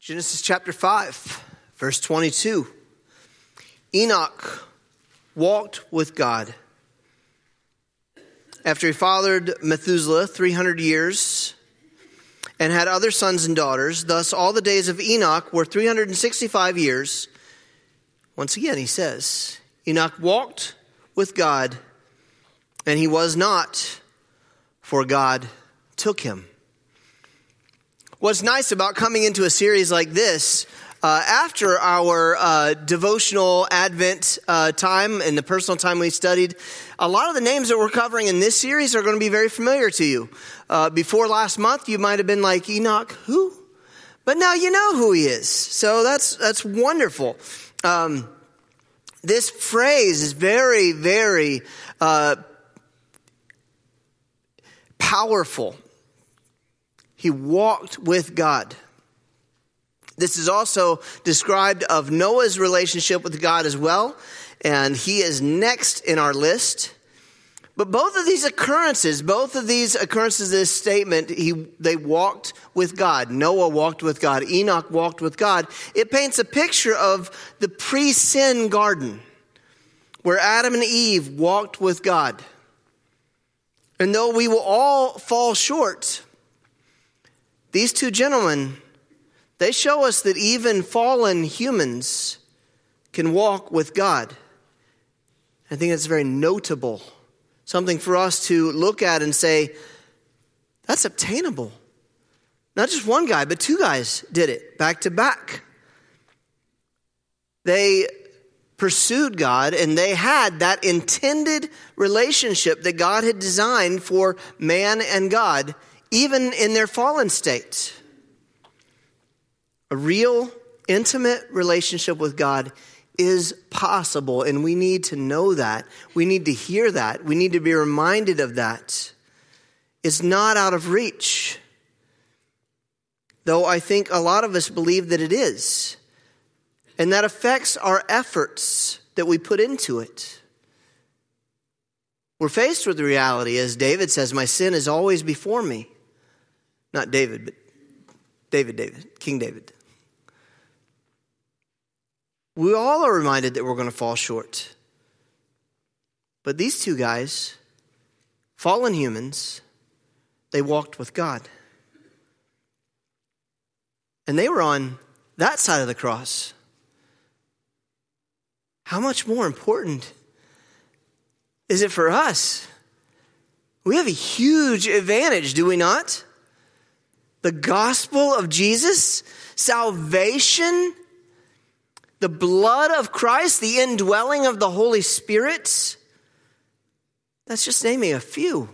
Genesis chapter 5, verse 22. Enoch walked with God. After he fathered Methuselah 300 years and had other sons and daughters, thus all the days of Enoch were 365 years. Once again, he says, Enoch walked with God, and he was not, for God took him. What's nice about coming into a series like this, after our devotional Advent time and the personal time we studied, a lot of the names that we're covering in this series are going to be very familiar to you. Before last month, you might have been like, Enoch, who? But now you know who he is. So that's wonderful. This phrase is very, very powerful. He walked with God. This is also described of Noah's relationship with God as well, and he is next in our list. But both of these occurrences, this statement, they walked with God. Noah walked with God. Enoch walked with God. It paints a picture of the pre-sin garden where Adam and Eve walked with God. And though we will all fall short, these two gentlemen, they show us that even fallen humans can walk with God. I think it's very notable. Something for us to look at and say, that's obtainable. Not just one guy, but two guys did it back to back. They pursued God, and they had that intended relationship that God had designed for man and God, even in their fallen state. A real, intimate relationship with God is possible, and we need to know that. We need to hear that. We need to be reminded of that. It's not out of reach, though I think a lot of us believe that it is. And that affects our efforts that we put into it. We're faced with the reality, as David says, my sin is always before me. Not David, but King David. We all are reminded that we're going to fall short. But these two guys, fallen humans, they walked with God. And they were on that side of the cross. How much more important is it for us? We have a huge advantage, do we not? The gospel of Jesus, salvation, the blood of Christ, the indwelling of the Holy Spirit. That's just naming a few.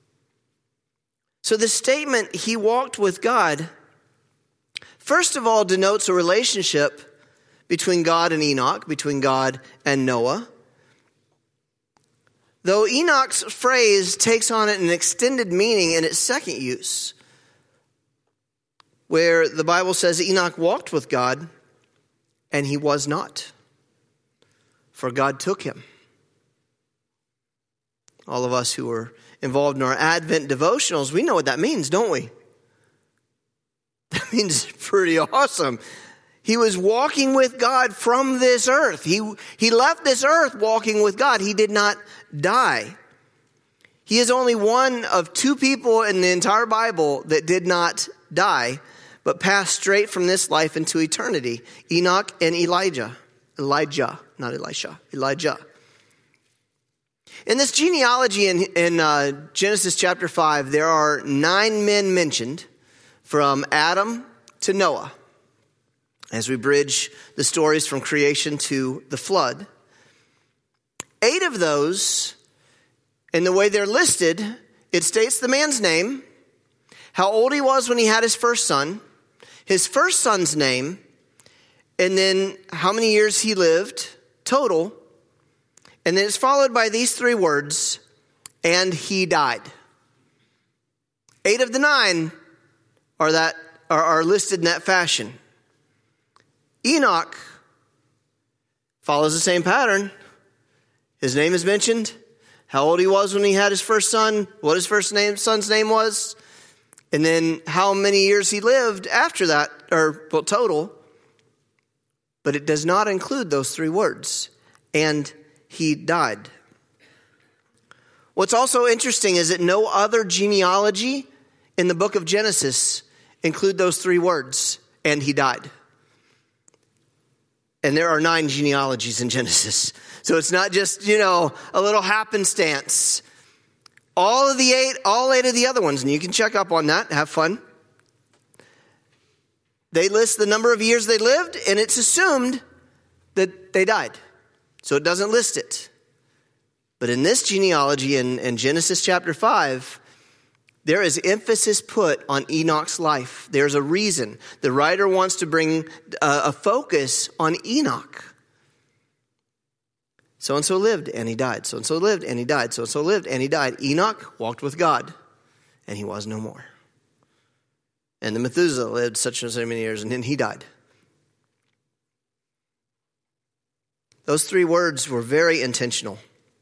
So the statement, he walked with God, first of all denotes a relationship between God and Enoch, between God and Noah. Though Enoch's phrase takes on an extended meaning in its second use, where the Bible says Enoch walked with God, and he was not, for God took him. All of us who are involved in our Advent devotionals, we know what that means, don't we? That means pretty awesome. He was walking with God from this earth. He left this earth walking with God. He did not die. He is only one of two people in the entire Bible that did not die, but passed straight from this life into eternity. Enoch and Elijah. Elijah. In this genealogy in Genesis chapter 5, there are 9 men mentioned from Adam to Noah, as we bridge the stories from creation to the flood. 8 of those, in the way they're listed, it states the man's name, how old he was when he had his first son, his first son's name, and then how many years he lived total. And then it's followed by these 3 words, and he died. 8 of the 9 are listed in that fashion. Enoch follows the same pattern. His name is mentioned, how old he was when he had his first son, what his son's name was, and then how many years he lived after that total, but it does not include those three words, and he died. What's also interesting is that no other genealogy in the book of Genesis include those three words, and he died. And there are 9 genealogies in Genesis. So it's not just, a little happenstance. All 8 of the other ones, and you can check up on that, have fun. They list the number of years they lived, and it's assumed that they died. So it doesn't list it. But in this genealogy in Genesis chapter 5, there is emphasis put on Enoch's life. There's a reason. The writer wants to bring a focus on Enoch. So-and-so lived, and he died. So-and-so lived, and he died. So-and-so lived, and he died. Enoch walked with God, and he was no more. And the Methuselah lived such and so many years, and then he died. Those 3 words were very intentional.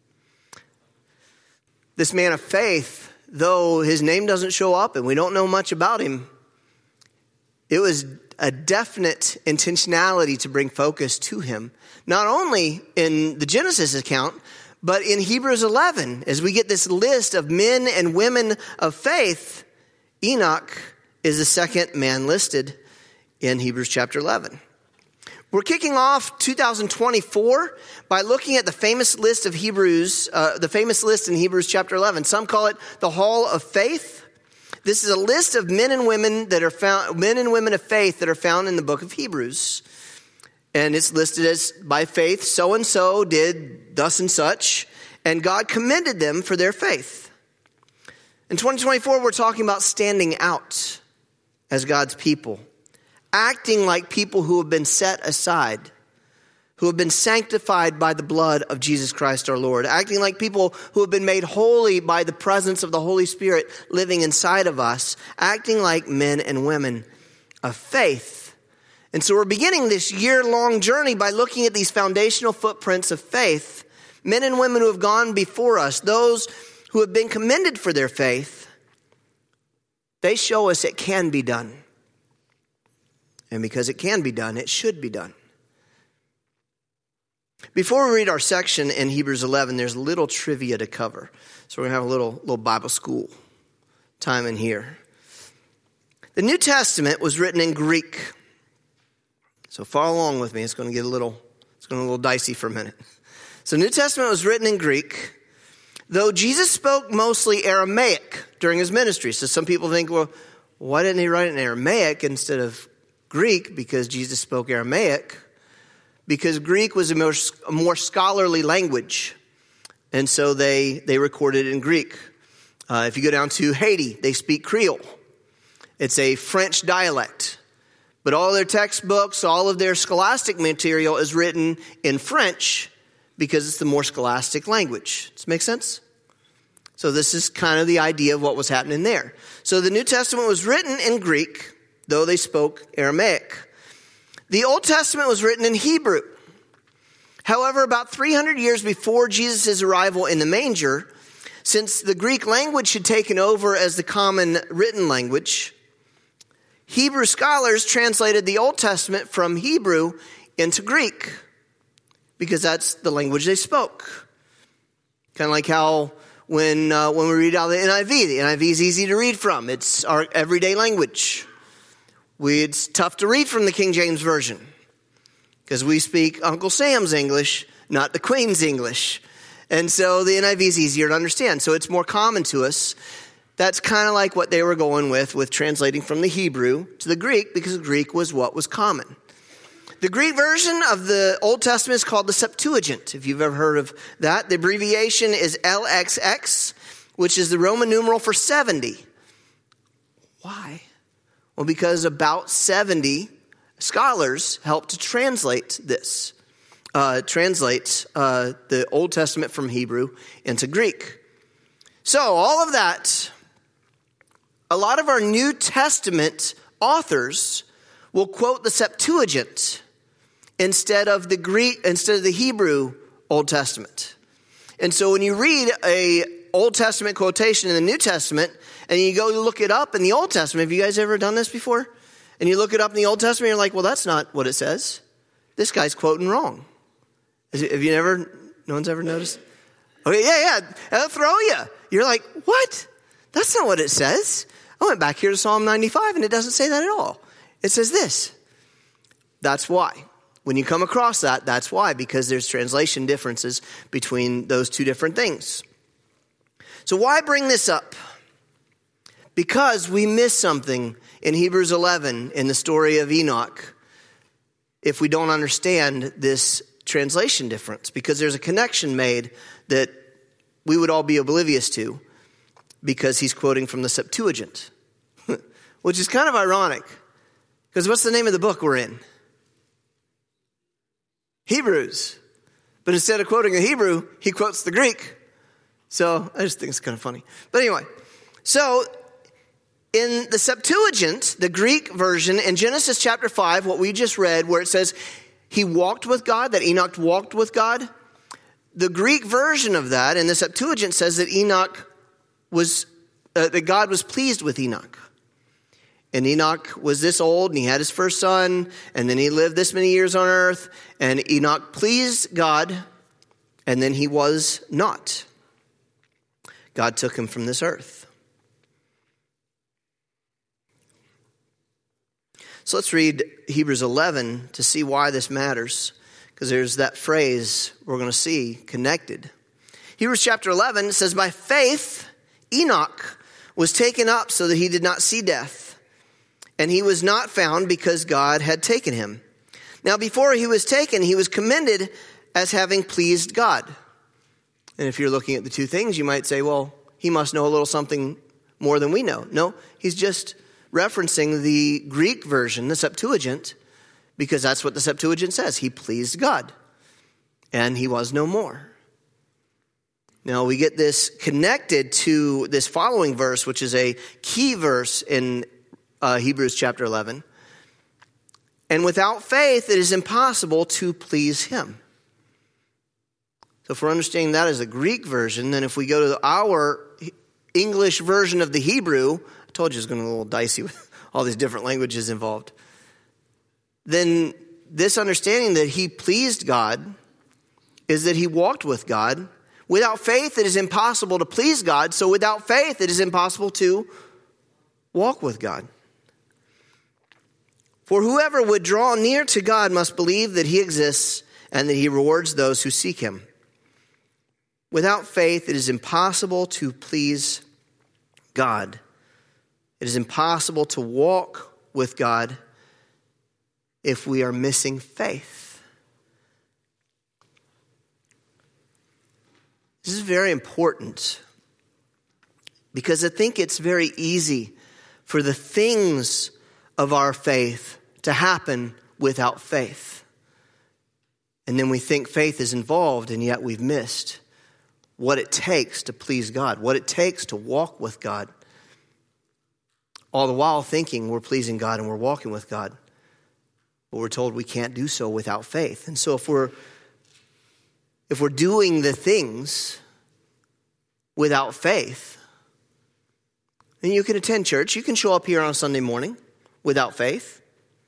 This man of faith, though his name doesn't show up and we don't know much about him, it was a definite intentionality to bring focus to him. Not only in the Genesis account, but in Hebrews 11, as we get this list of men and women of faith, Enoch is the second man listed in Hebrews chapter 11. We're kicking off 2024 by looking at the famous list of Hebrews, the famous list in Hebrews chapter 11. Some call it the Hall of Faith. This is a list of men and women of faith that are found in the book of Hebrews. And it's listed as by faith, so-and-so did thus and such, and God commended them for their faith. In 2024, we're talking about standing out as God's people. Acting like people who have been set aside, who have been sanctified by the blood of Jesus Christ our Lord. Acting like people who have been made holy by the presence of the Holy Spirit living inside of us. Acting like men and women of faith. And so we're beginning this year-long journey by looking at these foundational footprints of faith. Men and women who have gone before us, those who have been commended for their faith, they show us it can be done. And because it can be done, it should be done. Before we read our section in Hebrews 11, there's a little trivia to cover. So we're going to have a little Bible school time in here. The New Testament was written in Greek. So follow along with me. It's going to get a little dicey for a minute. So New Testament was written in Greek, though Jesus spoke mostly Aramaic during his ministry. So some people think, well, why didn't he write it in Aramaic instead of Greek? Because Jesus spoke Aramaic. Because Greek was a more scholarly language. And so they recorded it in Greek. If you go down to Haiti, they speak Creole. It's a French dialect. But all their textbooks, all of their scholastic material is written in French because it's the more scholastic language. Does that make sense? So this is kind of the idea of what was happening there. So the New Testament was written in Greek, though they spoke Aramaic. The Old Testament was written in Hebrew. However, about 300 years before Jesus' arrival in the manger, since the Greek language had taken over as the common written language, Hebrew scholars translated the Old Testament from Hebrew into Greek because that's the language they spoke. Kind of like how when we read out the NIV is easy to read from. It's our everyday language. It's tough to read from the King James Version because we speak Uncle Sam's English, not the Queen's English. And so the NIV is easier to understand. So it's more common to us. That's kind of like what they were going with translating from the Hebrew to the Greek, because Greek was what was common. The Greek version of the Old Testament is called the Septuagint, if you've ever heard of that. The abbreviation is LXX, which is the Roman numeral for 70. Why? Well, because about 70 scholars helped to translate this, the Old Testament from Hebrew into Greek. So all of that, a lot of our New Testament authors will quote the Septuagint instead of the Hebrew Old Testament. And so when you read a Old Testament quotation in the New Testament, and you go look it up in the Old Testament, have you guys ever done this before? And you look it up in the Old Testament, you're like, well, that's not what it says. This guy's quoting wrong. No one's ever noticed? Okay, yeah, that'll throw you. You're like, what? That's not what it says. I went back here to Psalm 95 and it doesn't say that at all. It says this. That's why. When you come across that, that's why, because there's translation differences between those two different things. So why bring this up? Because we miss something in Hebrews 11 in the story of Enoch if we don't understand this translation difference, because there's a connection made that we would all be oblivious to because he's quoting from the Septuagint, which is kind of ironic because what's the name of the book we're in? Hebrews. But instead of quoting a Hebrew, he quotes the Greek. So I just think it's kind of funny. But anyway, so in the Septuagint, the Greek version, in Genesis chapter 5, what we just read, where it says he walked with God, that Enoch walked with God, the Greek version of that in the Septuagint says that that God was pleased with Enoch. And Enoch was this old, and he had his first son, and then he lived this many years on earth, and Enoch pleased God, and then he was not. God took him from this earth. So let's read Hebrews 11 to see why this matters, because there's that phrase we're going to see connected. Hebrews chapter 11 says, by faith Enoch was taken up so that he did not see death. And he was not found because God had taken him. Now before he was taken, he was commended as having pleased God. And if you're looking at the two things, you might say, well, he must know a little something more than we know. No, he's just referencing the Greek version, the Septuagint, because that's what the Septuagint says. He pleased God, and he was no more. Now we get this connected to this following verse, which is a key verse in Hebrews chapter 11. And without faith, it is impossible to please him. So if we're understanding that as a Greek version, then if we go to our English version of the Hebrew, I told you it's going to be a little dicey with all these different languages involved, then this understanding that he pleased God is that he walked with God. Without faith, it is impossible to please God. So without faith, it is impossible to walk with God. For whoever would draw near to God must believe that he exists and that he rewards those who seek him. Without faith, it is impossible to please God. It is impossible to walk with God if we are missing faith. This is very important because I think it's very easy for the things of our faith to happen without faith. And then we think faith is involved, and yet we've missed what it takes to please God, what it takes to walk with God. All the while thinking we're pleasing God and we're walking with God. But we're told we can't do so without faith. And so if we're doing the things without faith, then you can attend church. You can show up here on a Sunday morning without faith.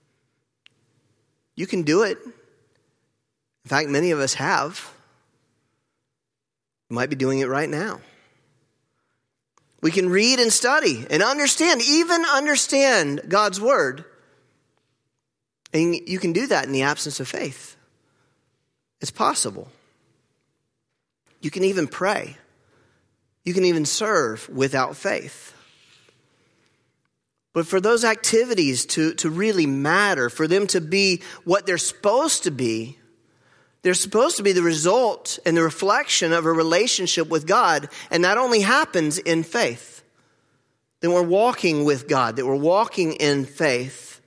You can do it. In fact, many of us have. You might be doing it right now. We can read and study and even understand God's word. And you can do that in the absence of faith. It's possible. You can even pray. You can even serve without faith. But for those activities to really matter, for them to be what they're supposed to be, they're supposed to be the result and the reflection of a relationship with God. And that only happens in faith. That we're walking with God, that we're walking in faith.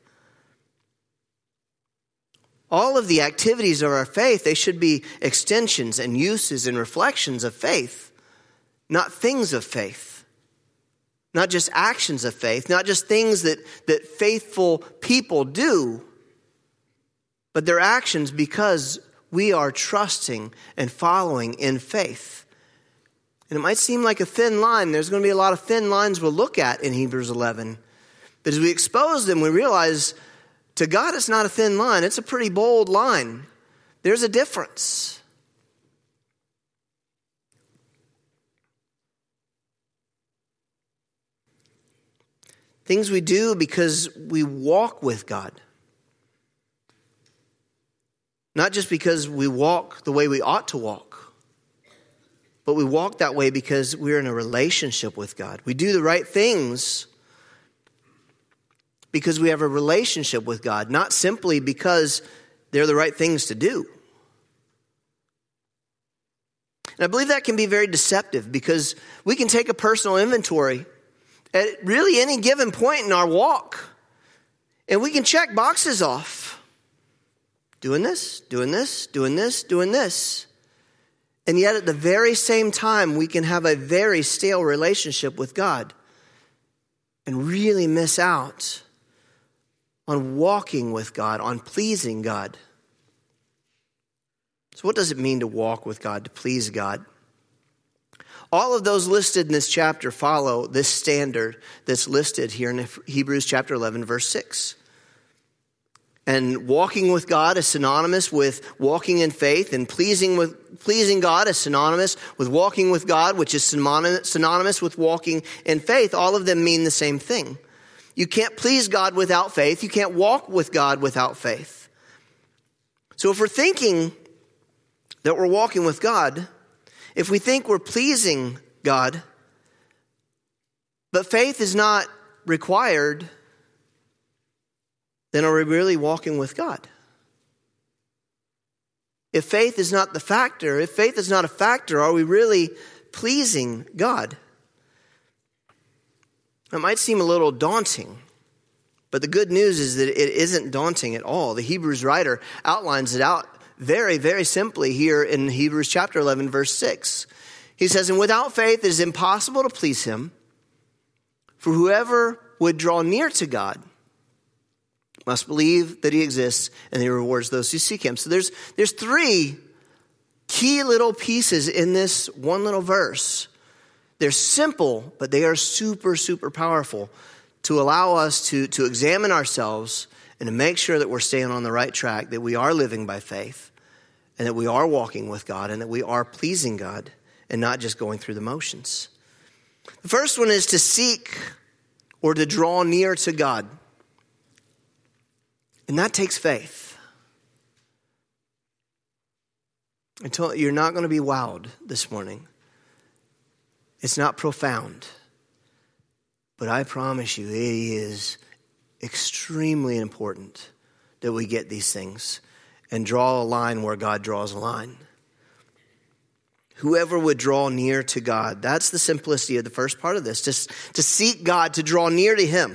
All of the activities of our faith, they should be extensions and uses and reflections of faith, not things of faith. Not just actions of faith, not just things that faithful people do, but they're actions because we are trusting and following in faith. And it might seem like a thin line. There's going to be a lot of thin lines we'll look at in Hebrews 11. But as we expose them, we realize to God it's not a thin line. It's a pretty bold line. There's a difference. Things we do because we walk with God. Not just because we walk the way we ought to walk, but we walk that way because we're in a relationship with God. We do the right things because we have a relationship with God, not simply because they're the right things to do. And I believe that can be very deceptive because we can take a personal inventory at really any given point in our walk, and we can check boxes off. Doing this, doing this, doing this, doing this. And yet at the very same time, we can have a very stale relationship with God and really miss out on walking with God, on pleasing God. So what does it mean to walk with God, to please God? All of those listed in this chapter follow this standard that's listed here in Hebrews chapter 11, verse 6. And walking with God is synonymous with walking in faith, and pleasing God is synonymous with walking with God, which is synonymous with walking in faith. All of them mean the same thing. You can't please God without faith. You can't walk with God without faith. So if we're thinking that we're walking with God, if we think we're pleasing God, but faith is not required, then are we really walking with God? If faith is not the factor, if faith is not a factor, are we really pleasing God? It might seem a little daunting, but the good news is that it isn't daunting at all. The Hebrews writer outlines it out very, very simply here in Hebrews chapter 11, verse 6. He says, "And without faith it is impossible to please him, for whoever would draw near to God must believe that he exists and he rewards those who seek him." So there's three key little pieces in this one little verse. They're simple, but they are super, super powerful to allow us to examine ourselves and to make sure that we're staying on the right track, that we are living by faith, and that we are walking with God, and that we are pleasing God and not just going through the motions. The first one is to seek or to draw near to God. And that takes faith. You're not going to be wowed this morning. It's not profound. But I promise you, it is extremely important that we get these things and draw a line where God draws a line. Whoever would draw near to God, that's the simplicity of the first part of this, to seek God, to draw near to him.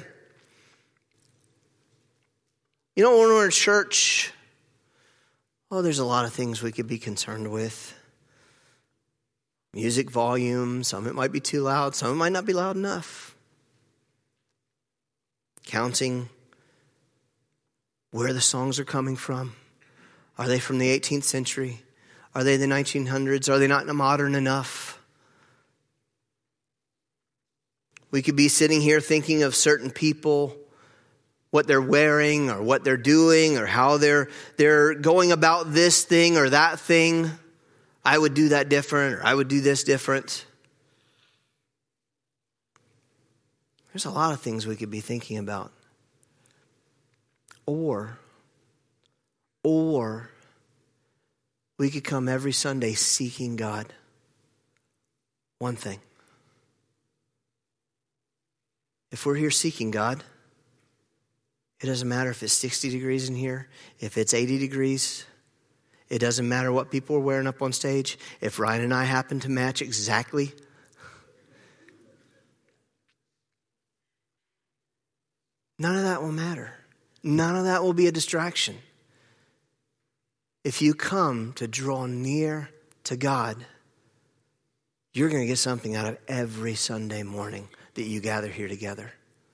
You know, when we're in church, there's a lot of things we could be concerned with. Music volume, some of it might be too loud, some of it might not be loud enough. Counting where the songs are coming from. Are they from the 18th century? Are they the 1900s? Are they not modern enough? We could be sitting here thinking of certain people, what they're wearing or what they're doing or how they're going about this thing or that thing. I would do that different, or I would do this different. There's a lot of things we could be thinking about. Or we could come every Sunday seeking God. One thing. If we're here seeking God, it doesn't matter if it's 60 degrees in here, if it's 80 degrees. It doesn't matter what people are wearing up on stage. If Ryan and I happen to match exactly. None of that will matter. None of that will be a distraction. If you come to draw near to God, you're going to get something out of every Sunday morning that you gather here together.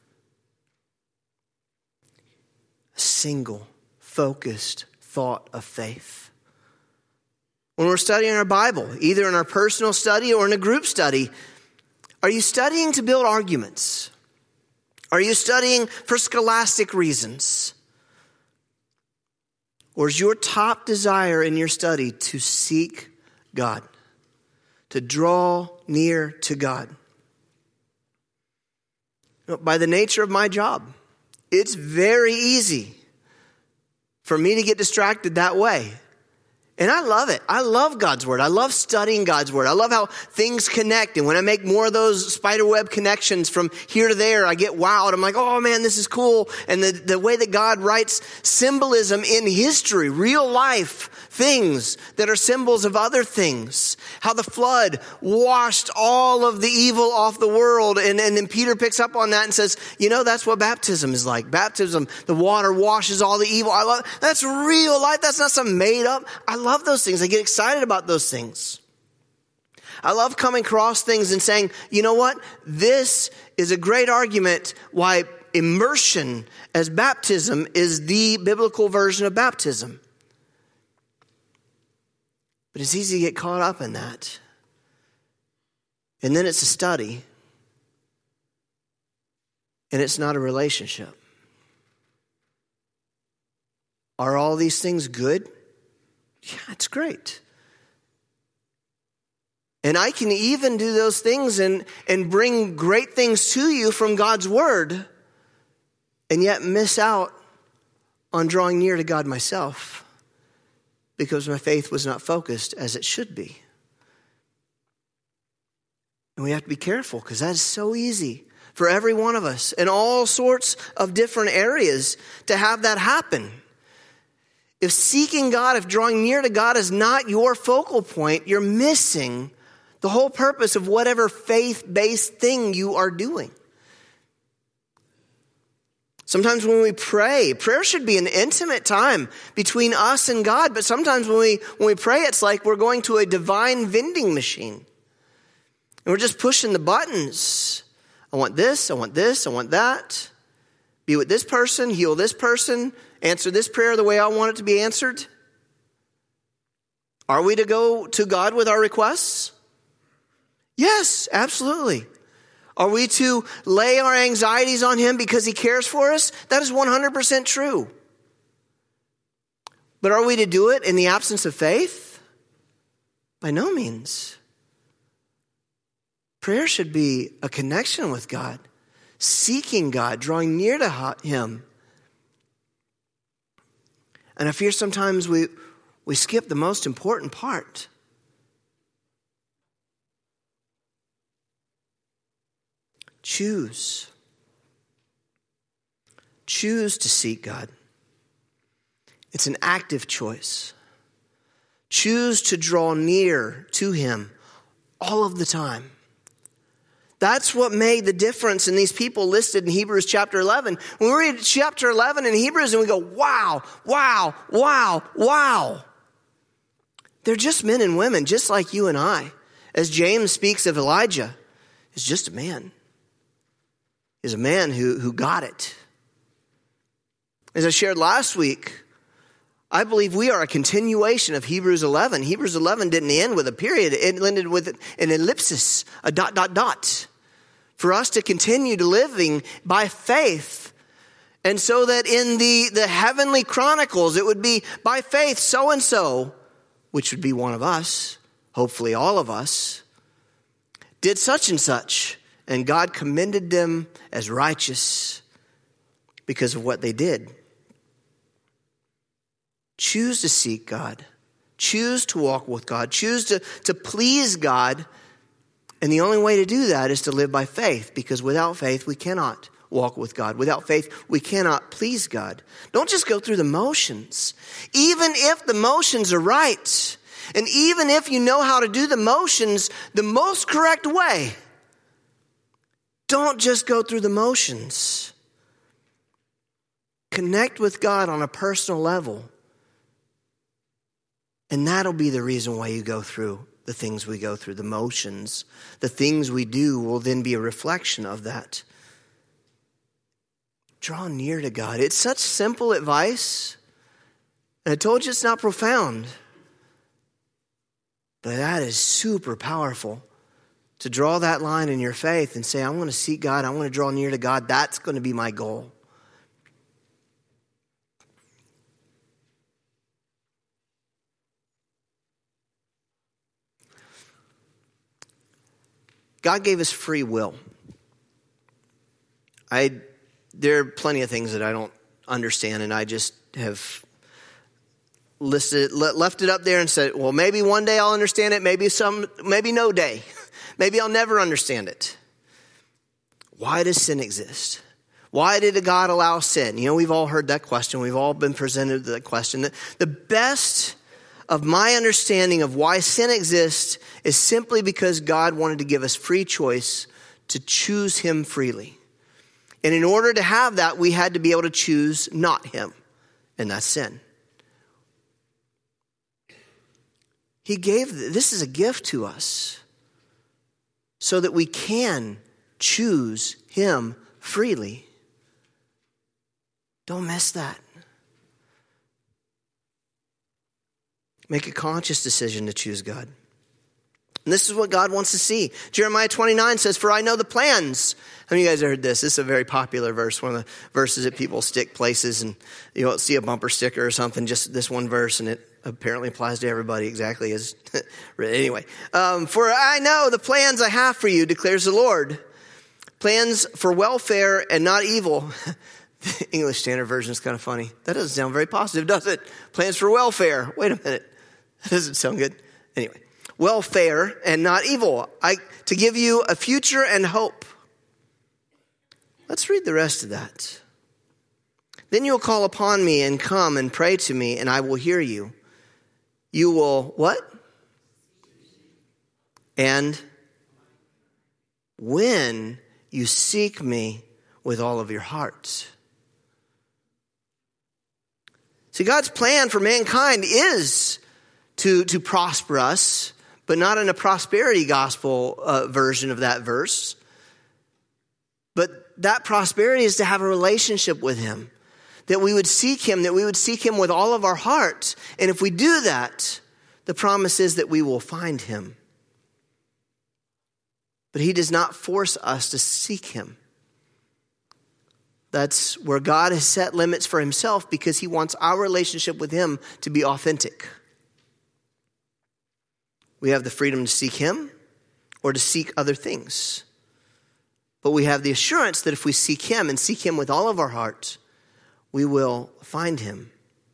A single, focused thought of faith. When we're studying our Bible, either in our personal study or in a group study, are you studying to build arguments? Are you studying for scholastic reasons? Or is your top desire in your study to seek God, to draw near to God? By the nature of my job, it's very easy for me to get distracted that way. And I love it. I love God's word. I love studying God's word. I love how things connect. And when I make more of those spiderweb connections from here to there, I get wowed. I'm like, oh man, this is cool. And the way that God writes symbolism in history, real life things that are symbols of other things. How the flood washed all of the evil off the world. And then Peter picks up on that and says, that's what baptism is like. Baptism, the water washes all the evil. That's real life. That's not some made up. I love those things. I get excited about those things. I love coming across things and saying, you know what? This is a great argument why immersion as baptism is the biblical version of baptism. But it's easy to get caught up in that. And then it's a study. And it's not a relationship. Are all these things good? Yeah, it's great. And I can even do those things and bring great things to you from God's word and yet miss out on drawing near to God myself because my faith was not focused as it should be. And we have to be careful because that is so easy for every one of us in all sorts of different areas to have that happen. If seeking God, if drawing near to God is not your focal point, you're missing the whole purpose of whatever faith-based thing you are doing. Sometimes when we pray, prayer should be an intimate time between us and God. But sometimes when we pray, it's like we're going to a divine vending machine. And we're just pushing the buttons. I want this, I want this, I want that. Be with this person, heal this person, answer this prayer the way I want it to be answered. Are we to go to God with our requests? Yes, absolutely. Are we to lay our anxieties on him because he cares for us? That is 100% true. But are we to do it in the absence of faith? By no means. Prayer should be a connection with God, seeking God, drawing near to him. And I fear sometimes we skip the most important part. Choose. Choose to seek God. It's an active choice. Choose to draw near to him all of the time. That's what made the difference in these people listed in Hebrews chapter 11. When we read chapter 11 in Hebrews and we go, wow, wow, wow, wow. They're just men and women, just like you and I. As James speaks of Elijah, he's just a man. He's a man who got it. As I shared last week, I believe we are a continuation of Hebrews 11. Hebrews 11 didn't end with a period. It ended with an ellipsis, a dot, dot, dot. For us to continue to living by faith. And so that in the heavenly chronicles, it would be by faith so-and-so, which would be one of us, hopefully all of us, did such and such. And God commended them as righteous because of what they did. Choose to seek God. Choose to walk with God. Choose to please God. And the only way to do that is to live by faith, because without faith, we cannot walk with God. Without faith, we cannot please God. Don't just go through the motions. Even if the motions are right, and even if you know how to do the motions the most correct way, don't just go through the motions. Connect with God on a personal level. And that'll be the reason why you go through the things we go through, the motions. The things we do will then be a reflection of that. Draw near to God. It's such simple advice. And I told you it's not profound. But that is super powerful to draw that line in your faith and say, I want to seek God, I want to draw near to God. That's going to be my goal. God gave us free will. There are plenty of things that I don't understand, and I just have left it up there and said, well, maybe one day I'll understand it, maybe no day. Maybe I'll never understand it. Why does sin exist? Why did God allow sin? You know, we've all heard that question. We've all been presented with that question. The best of my understanding of why sin exists is simply because God wanted to give us free choice to choose him freely. And in order to have that, we had to be able to choose not him. And that's sin. This is a gift to us so that we can choose him freely. Don't miss that. Make a conscious decision to choose God. And this is what God wants to see. Jeremiah 29 says, for I know the plans. How many of you guys have heard this? This is a very popular verse, one of the verses that people stick places, and you'll see a bumper sticker or something, just this one verse, and it apparently applies to everybody exactly as anyway. For I know the plans I have for you, declares the Lord. Plans for welfare and not evil. The English Standard Version is kind of funny. That doesn't sound very positive, does it? Plans for welfare. Wait a minute. That doesn't sound good. Anyway. Welfare and not evil. To give you a future and hope. Let's read the rest of that. Then you'll call upon me and come and pray to me, and I will hear you. You will what? And when you seek me with all of your heart. See, God's plan for mankind is to prosper us, but not in a prosperity gospel version of that verse. But that prosperity is to have a relationship with him. That we would seek him, with all of our heart. And if we do that, the promise is that we will find him. But he does not force us to seek him. That's where God has set limits for himself because he wants our relationship with him to be authentic. We have the freedom to seek him or to seek other things. But we have the assurance that if we seek him and seek him with all of our heart, we will find him.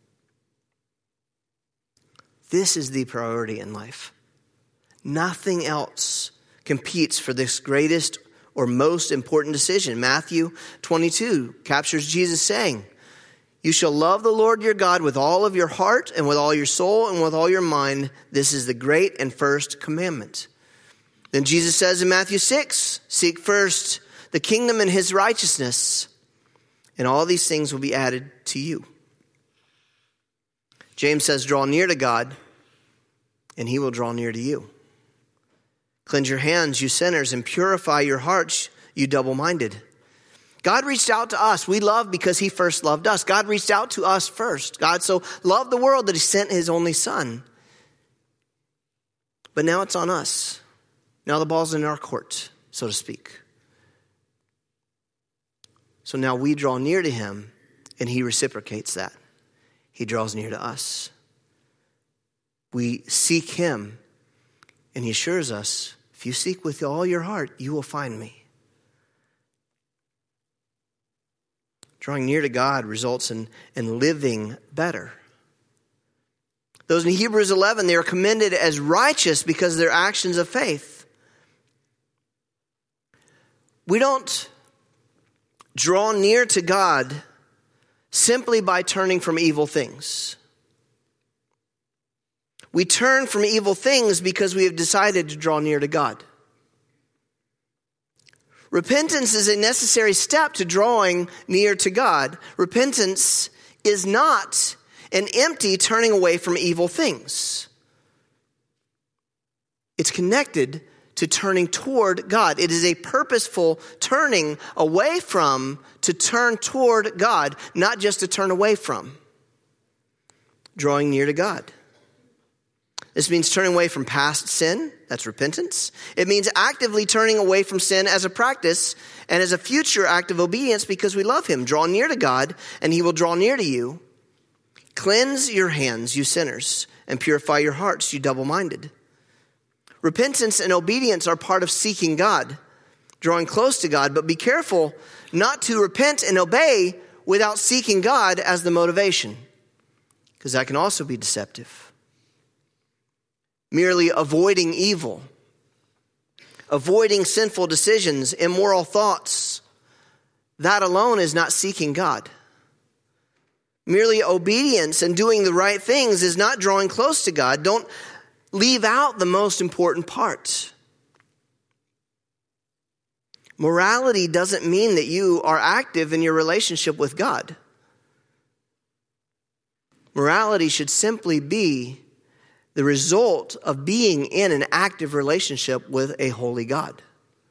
This is the priority in life. Nothing else competes for this greatest or most important decision. Matthew 22 captures Jesus saying, you shall love the Lord your God with all of your heart and with all your soul and with all your mind. This is the great and first commandment. Then Jesus says in Matthew 6, seek first the kingdom and his righteousness, and all these things will be added to you. James says, draw near to God, and he will draw near to you. Cleanse your hands, you sinners, and purify your hearts, you double-minded. God reached out to us. We love because he first loved us. God reached out to us first. God so loved the world that he sent his only son. But now it's on us. Now the ball's in our court, so to speak. So now we draw near to him, and he reciprocates that. He draws near to us. We seek him, and he assures us, if you seek with all your heart, you will find me. Drawing near to God results in living better. Those in Hebrews 11, they are commended as righteous because of their actions of faith. We don't draw near to God simply by turning from evil things. We turn from evil things because we have decided to draw near to God. Repentance is a necessary step to drawing near to God. Repentance is not an empty turning away from evil things. It's connected to turning toward God. It is a purposeful turning away from to turn toward God, not just to turn away from. Drawing near to God. This means turning away from past sin. That's repentance. It means actively turning away from sin as a practice and as a future act of obedience because we love him. Draw near to God, and he will draw near to you. Cleanse your hands, you sinners, and purify your hearts, you double-minded. Repentance and obedience are part of seeking God, drawing close to God, but be careful not to repent and obey without seeking God as the motivation, because that can also be deceptive. Merely avoiding evil, avoiding sinful decisions, immoral thoughts, that alone is not seeking God. Merely obedience and doing the right things is not drawing close to God. Don't leave out the most important part. Morality doesn't mean that you are active in your relationship with God. Morality should simply be the result of being in an active relationship with a holy God.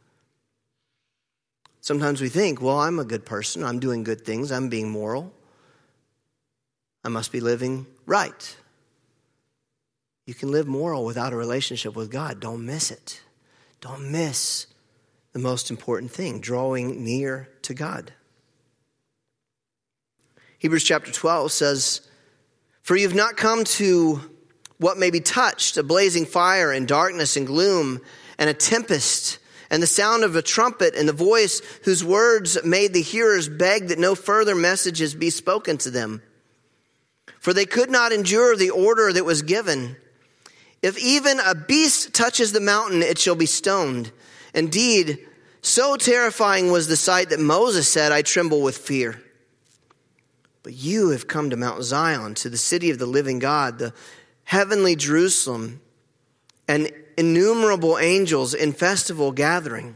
Sometimes we think, well, I'm a good person. I'm doing good things. I'm being moral. I must be living right. You can live moral without a relationship with God. Don't miss it. Don't miss the most important thing, drawing near to God. Hebrews chapter 12 says, "For you have not come to what may be touched, a blazing fire and darkness and gloom and a tempest and the sound of a trumpet and the voice whose words made the hearers beg that no further messages be spoken to them. For they could not endure the order that was given. If even a beast touches the mountain, it shall be stoned. Indeed, so terrifying was the sight that Moses said, I tremble with fear. But you have come to Mount Zion, to the city of the living God, the heavenly Jerusalem, and innumerable angels in festival gathering,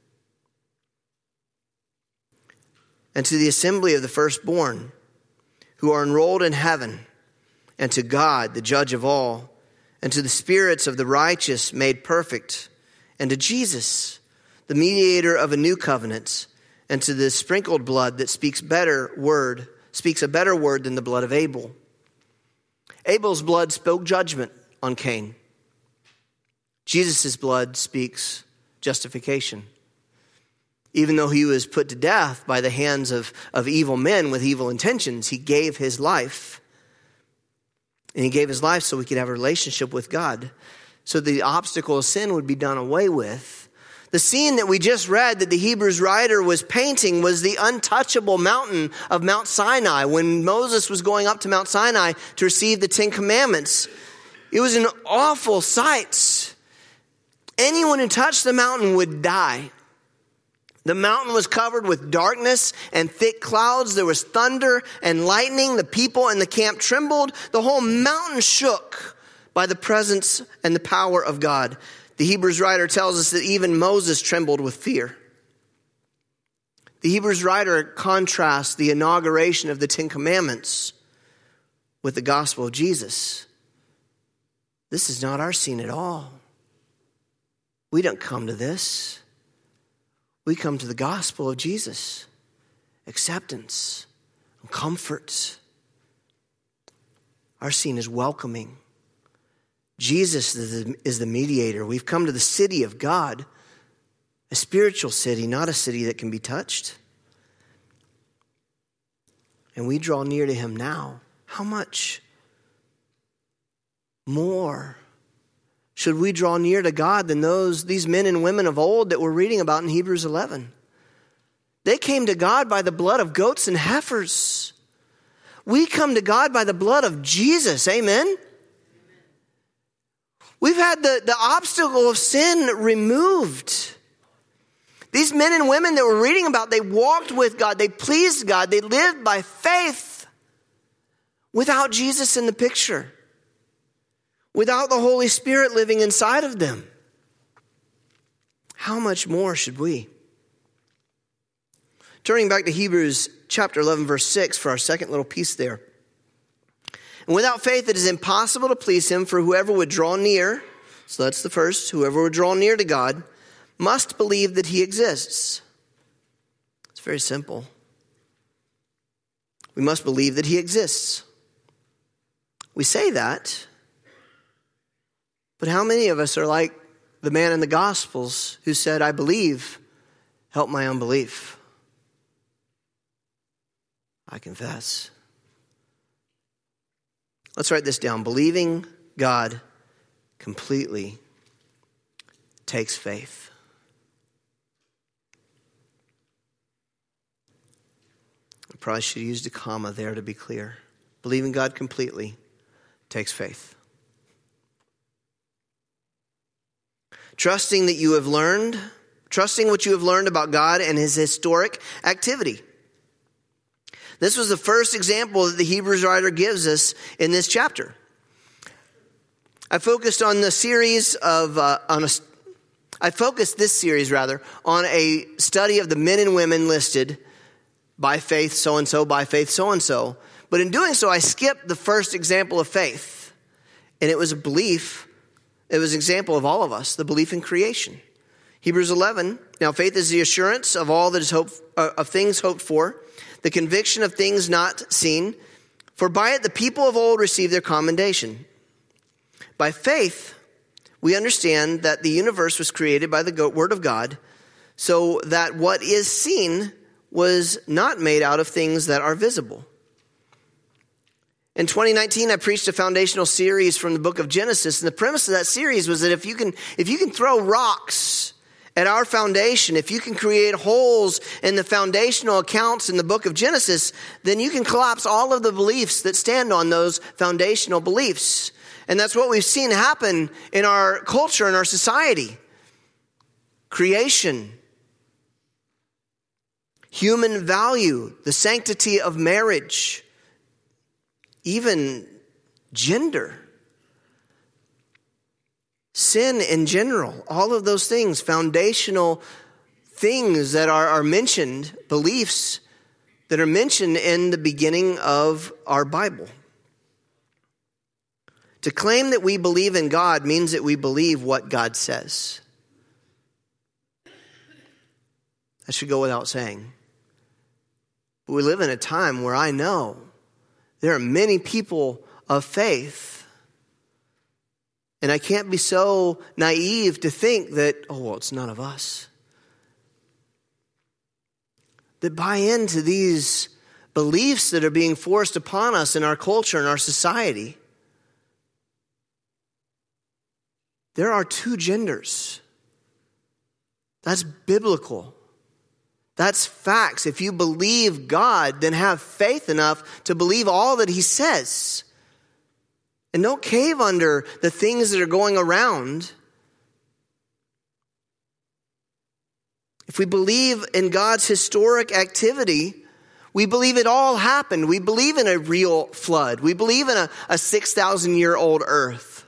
and to the assembly of the firstborn who are enrolled in heaven, and to God, the judge of all, and to the spirits of the righteous made perfect, and to Jesus, the mediator of a new covenant, and to the sprinkled blood that speaks a better word than the blood of Abel. Abel's blood spoke judgment on Cain. Jesus' blood speaks justification. Even though he was put to death by the hands of evil men with evil intentions, he gave his life. And he gave his life so we could have a relationship with God. So the obstacle of sin would be done away with. The scene that we just read that the Hebrews writer was painting was the untouchable mountain of Mount Sinai. When Moses was going up to Mount Sinai to receive the Ten Commandments, it was an awful sight. Anyone who touched the mountain would die. The mountain was covered with darkness and thick clouds. There was thunder and lightning. The people in the camp trembled. The whole mountain shook by the presence and the power of God. The Hebrews writer tells us that even Moses trembled with fear. The Hebrews writer contrasts the inauguration of the Ten Commandments with the gospel of Jesus. This is not our scene at all. We don't come to this. We come to the gospel of Jesus. Acceptance and comfort. Our scene is welcoming. Jesus is the mediator. We've come to the city of God, a spiritual city, not a city that can be touched. And we draw near to him now. How much more should we draw near to God than these men and women of old that we're reading about in Hebrews 11? They came to God by the blood of goats and heifers. We come to God by the blood of Jesus. Amen? We've had the obstacle of sin removed. These men and women that we're reading about, they walked with God. They pleased God. They lived by faith without Jesus in the picture. Without the Holy Spirit living inside of them. How much more should we? Turning back to Hebrews chapter 11, verse 6 for our second little piece there. And without faith, it is impossible to please him, for whoever would draw near, so that's the first, whoever would draw near to God, must believe that he exists. It's very simple. We must believe that he exists. We say that. But how many of us are like the man in the Gospels who said, I believe, help my unbelief? I confess. Let's write this down. Believing God completely takes faith. I probably should have used a comma there to be clear. Believing God completely takes faith. Trusting what you have learned about God and his historic activity. This was the first example that the Hebrews writer gives us in this chapter. I focused this series on a study of the men and women listed by faith so-and-so, by faith so-and-so. But in doing so, I skipped the first example of faith. And it was a belief. It was an example of all of us, the belief in creation. Hebrews 11, now faith is the assurance of all that is of things hoped for, the conviction of things not seen, for by it the people of old received their commendation. By faith, we understand that the universe was created by the word of God, so that what is seen was not made out of things that are visible. In 2019, I preached a foundational series from the book of Genesis, and the premise of that series was that if you can throw rocks at our foundation, if you can create holes in the foundational accounts in the book of Genesis, then you can collapse all of the beliefs that stand on those foundational beliefs. And that's what we've seen happen in our culture, in our society. Creation, human value, the sanctity of marriage, even gender, sin in general, all of those things, foundational things that are mentioned, beliefs that are mentioned in the beginning of our Bible. To claim that we believe in God means that we believe what God says. That should go without saying. But we live in a time where I know there are many people of faith, and I can't be so naive to think that, it's none of us. That buy into these beliefs that are being forced upon us in our culture and our society. There are two genders. That's biblical. That's facts. If you believe God, then have faith enough to believe all that he says. And don't cave under the things that are going around. If we believe in God's historic activity, we believe it all happened. We believe in a real flood. We believe in a 6,000-year-old earth.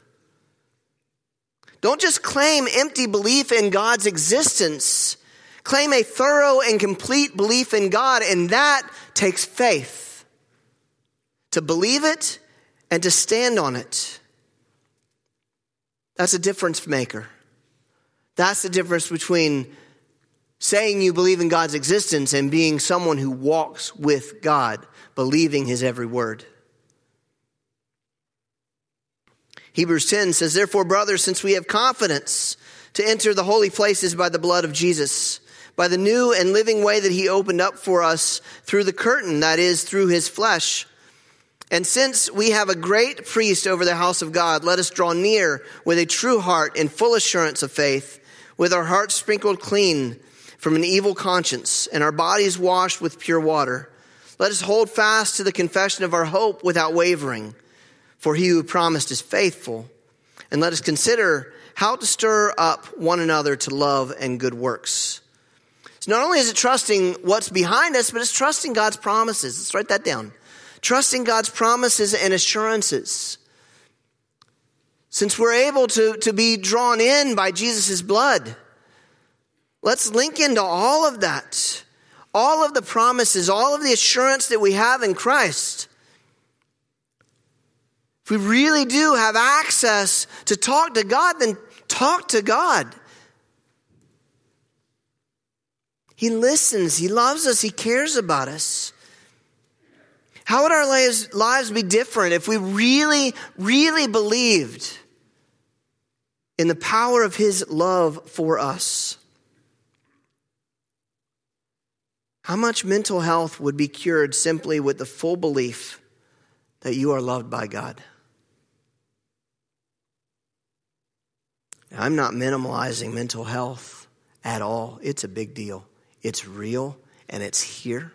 Don't just claim empty belief in God's existence. Claim a thorough and complete belief in God, and that takes faith. To believe it and to stand on it. That's a difference maker. That's the difference between saying you believe in God's existence and being someone who walks with God, believing his every word. Hebrews 10 says, therefore, brothers, since we have confidence to enter the holy places by the blood of Jesus, by the new and living way that he opened up for us through the curtain, that is, through his flesh. And since we have a great priest over the house of God, let us draw near with a true heart and full assurance of faith, with our hearts sprinkled clean from an evil conscience and our bodies washed with pure water. Let us hold fast to the confession of our hope without wavering, for he who promised is faithful. And let us consider how to stir up one another to love and good works. So not only is it trusting what's behind us, but it's trusting God's promises. Let's write that down. Trusting God's promises and assurances. Since we're able to be drawn in by Jesus' blood, let's link into all of that. All of the promises, all of the assurance that we have in Christ. If we really do have access to talk to God, then talk to God. He listens. He loves us. He cares about us. How would our lives be different if we really, really believed in the power of his love for us. How much mental health would be cured simply with the full belief that you are loved by God? I'm not minimalizing mental health at all. It's a big deal. It's real and it's here.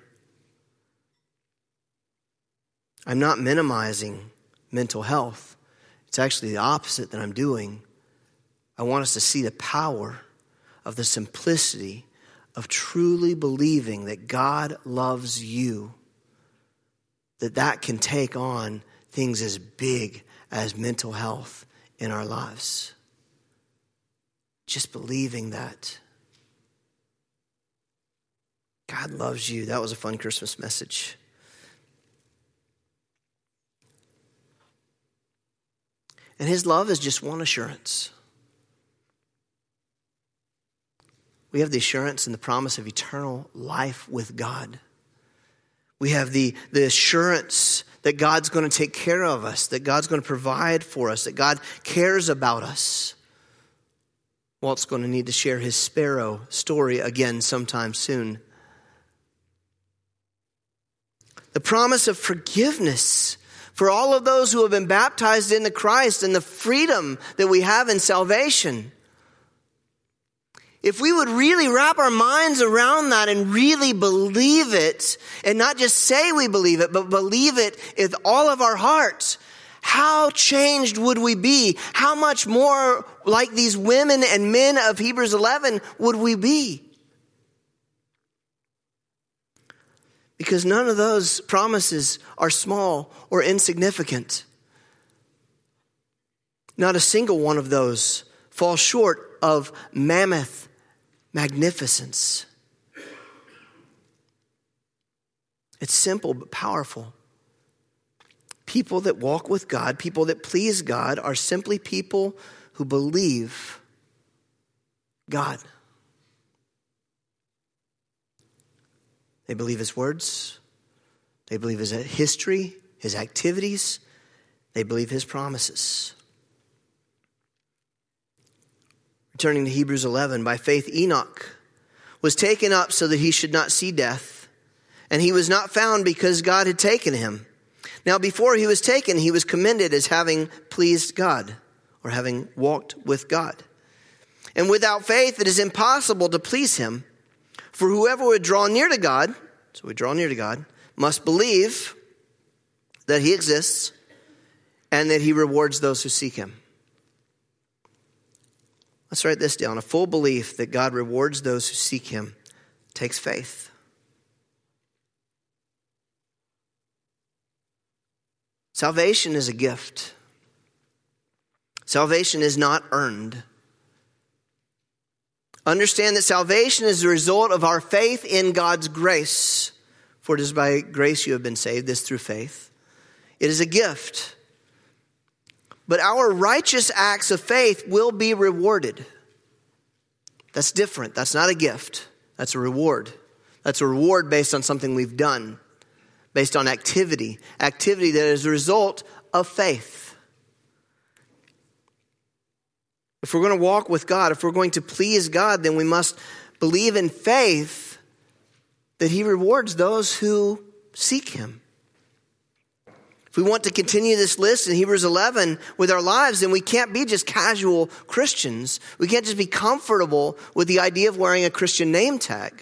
I'm not minimizing mental health. It's actually the opposite that I'm doing. I want us to see the power of the simplicity of truly believing that God loves you, that can take on things as big as mental health in our lives. Just believing that. God loves you. That was a fun Christmas message. And his love is just one assurance. We have the assurance and the promise of eternal life with God. We have the assurance that God's going to take care of us, that God's going to provide for us, that God cares about us. Walt's going to need to share his sparrow story again sometime soon. The promise of forgiveness for all of those who have been baptized into Christ and the freedom that we have in salvation. If we would really wrap our minds around that and really believe it, and not just say we believe it, but believe it with all of our hearts, how changed would we be? How much more like these women and men of Hebrews 11 would we be? Because none of those promises are small or insignificant. Not a single one of those falls short of mammoth magnificence. It's simple but powerful. People that walk with God, people that please God, are simply people who believe God. They believe his words. They believe his history, his activities. They believe his promises. Returning to Hebrews 11, by faith Enoch was taken up so that he should not see death, and he was not found because God had taken him. Now before he was taken, he was commended as having pleased God, or having walked with God. And without faith it is impossible to please him. For whoever would draw near to God, so we draw near to God, must believe that he exists and that he rewards those who seek him. Let's write this down. A full belief that God rewards those who seek him takes faith. Salvation is a gift. Salvation is not earned. Understand that salvation is the result of our faith in God's grace. For it is by grace you have been saved, this through faith. It is a gift. But our righteous acts of faith will be rewarded. That's different. That's not a gift. That's a reward. That's a reward based on something we've done. Based on activity. Activity that is a result of faith. If we're going to walk with God, if we're going to please God, then we must believe in faith that he rewards those who seek him. If we want to continue this list in Hebrews 11 with our lives, then we can't be just casual Christians. We can't just be comfortable with the idea of wearing a Christian name tag.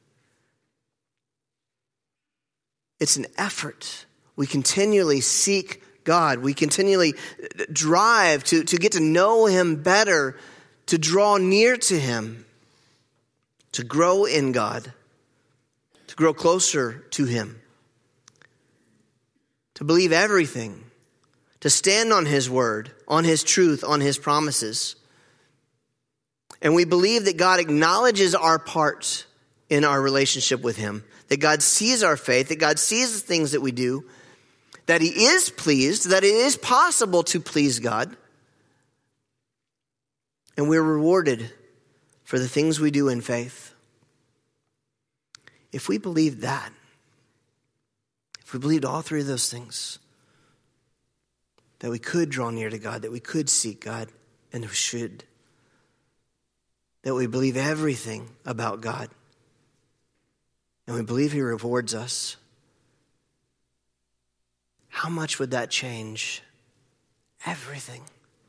It's an effort. We continually seek God. We continually drive to get to know him better, to draw near to him, to grow in God, to grow closer to him, to believe everything, to stand on his word, on his truth, on his promises. And we believe that God acknowledges our part in our relationship with him, that God sees our faith, that God sees the things that we do, that he is pleased, that it is possible to please God. And we're rewarded for the things we do in faith. If we believed that, if we believed all three of those things, that we could draw near to God, that we could seek God, and we should that we believe everything about God. And we believe he rewards us. How much would that change everything?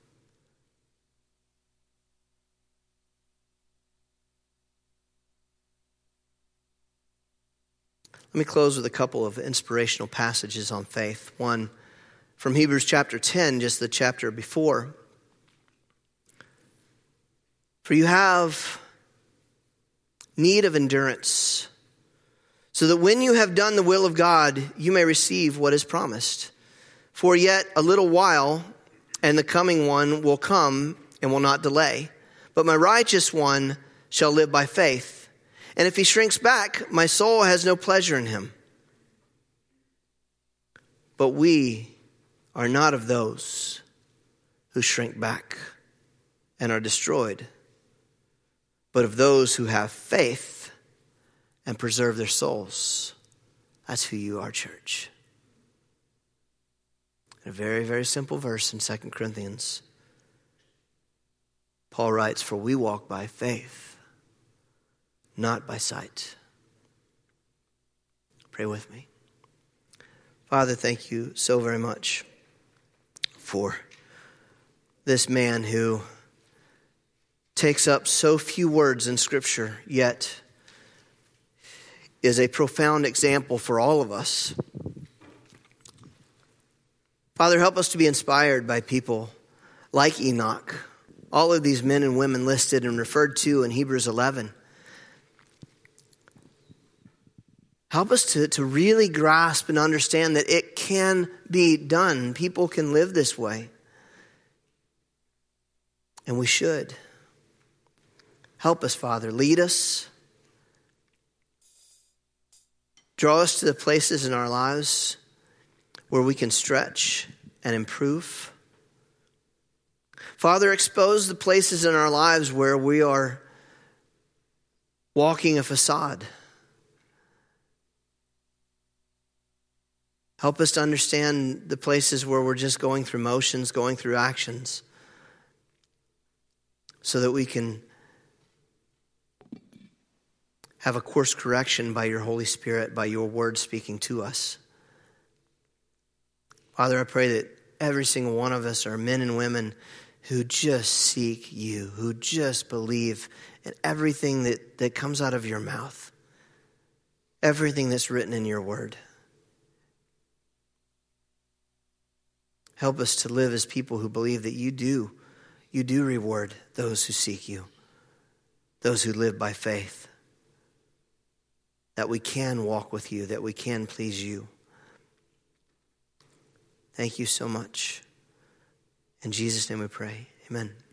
Let me close with a couple of inspirational passages on faith. One from Hebrews chapter 10, just the chapter before. For you have need of endurance, so that when you have done the will of God, you may receive what is promised. For yet a little while, and the coming one will come and will not delay. But my righteous one shall live by faith. And if he shrinks back, my soul has no pleasure in him. But we are not of those who shrink back and are destroyed, but of those who have faith and preserve their souls. That's who you are, church. A very, very simple verse in 2 Corinthians. Paul writes, for we walk by faith, not by sight. Pray with me. Father, thank you so very much for this man who takes up so few words in Scripture, yet is a profound example for all of us. Father, help us to be inspired by people like Enoch, all of these men and women listed and referred to in Hebrews 11. Help us to really grasp and understand that it can be done. People can live this way. And we should. Help us, Father. Lead us. Draw us to the places in our lives where we can stretch and improve. Father, expose the places in our lives where we are walking a facade. Help us to understand the places where we're just going through motions, going through actions, so that we can have a course correction by your Holy Spirit, by your word speaking to us. Father, I pray that every single one of us are men and women who just seek you, who just believe in everything that comes out of your mouth, everything that's written in your word. Help us to live as people who believe that you do reward those who seek you, those who live by faith, that we can walk with you, that we can please you. Thank you so much. In Jesus' name we pray. Amen.